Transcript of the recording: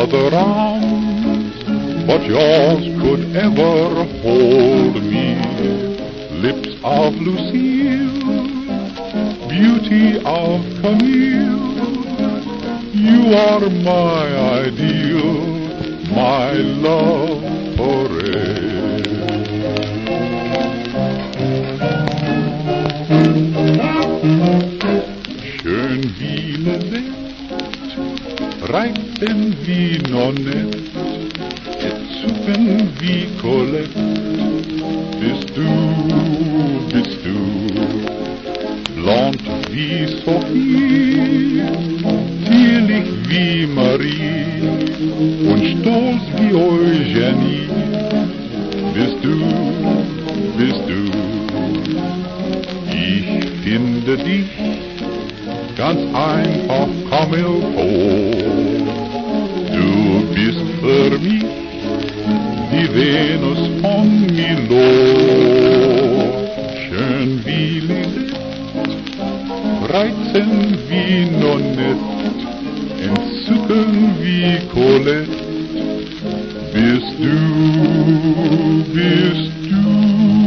other arms but yours could ever hold me. Lips of Lucille, beauty of Camille, you are my ideal, my love forever. Schön wie Levette, reizend wie Nonette, entzückend wie Colette, bist du, blond wie Sophie, zierlich wie Marie und stolz wie Eugenie, bist du, ich finde dich ganz einfach Kamilfo. Du bist für mich die Venus von Milo. Schön wie Lisette, reizend wie Nonette, entzückend wie Colette, bist du.